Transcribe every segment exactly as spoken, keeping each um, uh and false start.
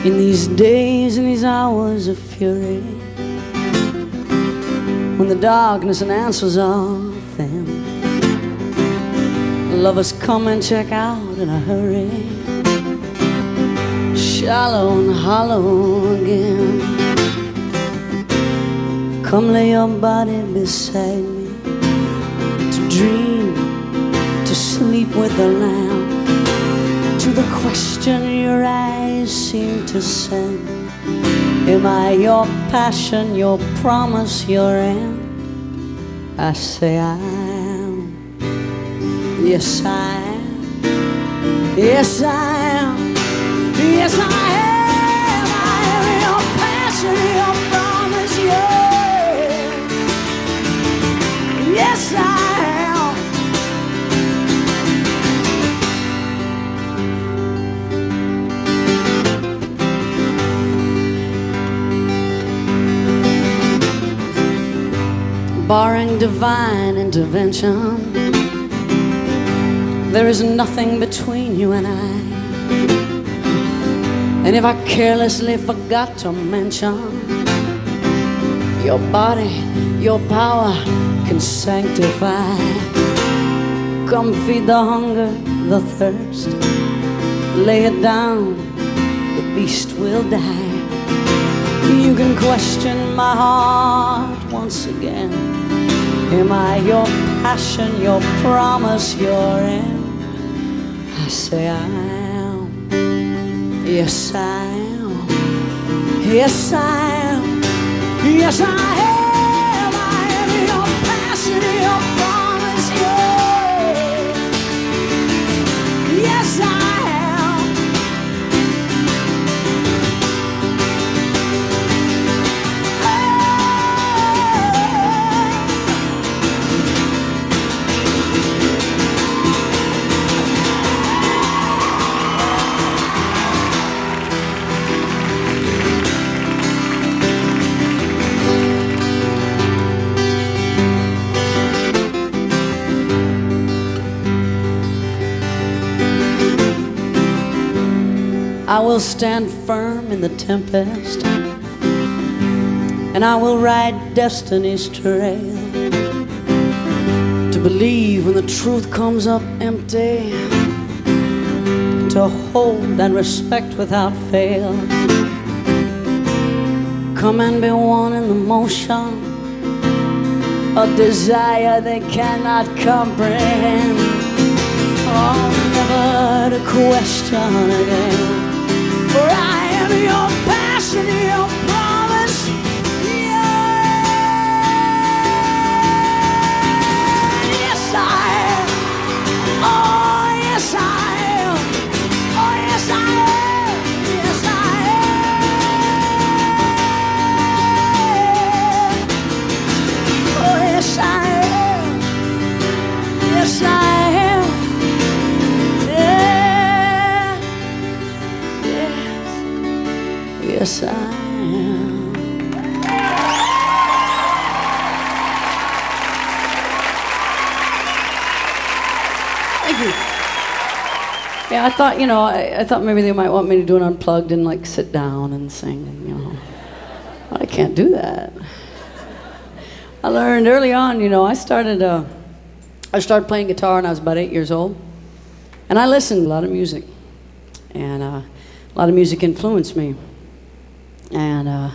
In these days and these hours of fury, when the darkness and answers are thin, lovers come and check out in a hurry, shallow and hollow again. Come lay your body beside me, to dream, to sleep with the lamb. To the question your eyes seem to send, am I your passion, your promise, your end? I say I am. Yes I am. Yes I am. Yes I am. I am your passion, your promise, your end. Yes I am. Barring divine intervention, there is nothing between you and I. And if I carelessly forgot to mention, your body, your power can sanctify. Come feed the hunger, the thirst, lay it down, the beast will die. You can question my heart once again. Am I your passion, your promise, your end? I say I am. Yes I am. Yes I am. Yes I am. I am your passion, your promise, your end. Yes I am. I will stand firm in the tempest, and I will ride destiny's trail, to believe when the truth comes up empty, to hold and respect without fail. Come and be one in the motion, a desire they cannot comprehend. Oh, never to question again. For I am your passion, your promise, yeah. Yes I am. Oh yes I am. Oh yes I am. Yes I am. Oh yes I am. Yes I am. Yes, I am. Thank you. Yeah, I thought, you know, I, I thought maybe they might want me to do an unplugged and like sit down and sing, you know. But I can't do that. I learned early on, you know, I started, uh, I started playing guitar when I was about eight years old. And I listened to a lot of music. And uh, a lot of music influenced me. And uh,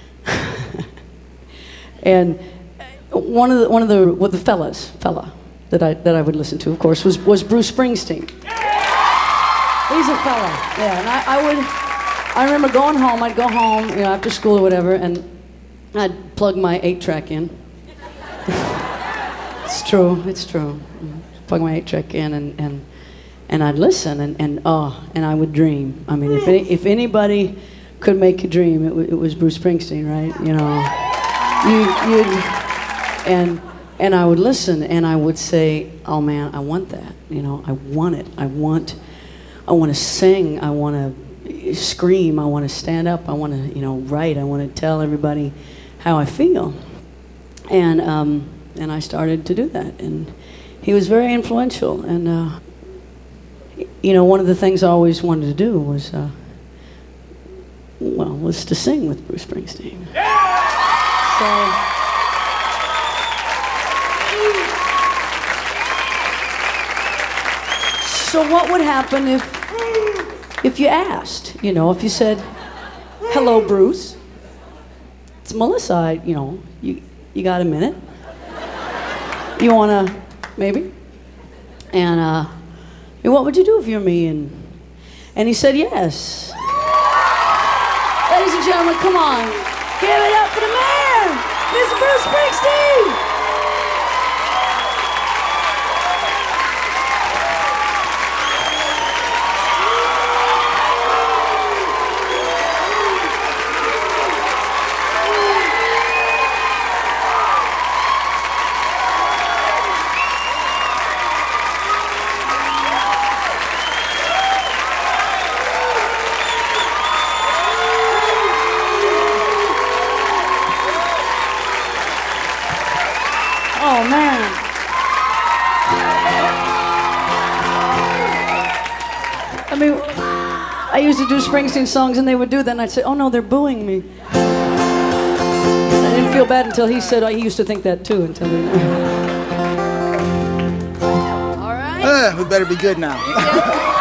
and one of the one of the what the fellas fella that I that I would listen to, of course, was was Bruce Springsteen. He's a fella, yeah. And I, I would I remember going home. I'd go home, you know, after school or whatever, and I'd plug my eight track in. It's true. It's true. Plug my eight track in, and and and I'd listen, and and oh, and I would dream. I mean, if any, if anybody could make a dream, it, w it was Bruce Springsteen, right? You know, you, you'd, and and I would listen, and I would say, "Oh man, I want that. You know, I want it. I want, I want to sing. I want to scream. I want to stand up. I want to, you know, write. I want to tell everybody how I feel." And um, and I started to do that, and he was very influential. And uh, you know, one of the things I always wanted to do was. Uh, well, was to sing with Bruce Springsteen. So, so what would happen if, if you asked, you know, if you said, hello, Bruce, it's Melissa, I, you know, you, you got a minute? You wanna, maybe? And, uh, what would you do if you were me? And, and he said yes. Ladies and gentlemen, come on. Give it up for the man, Mister Bruce Springsteen. Oh, man. I mean, I used to do Springsteen songs and they would do that and I'd say, oh no, they're booing me. I didn't feel bad until he said, oh, he used to think that too until he... All right. Uh, we better be good now.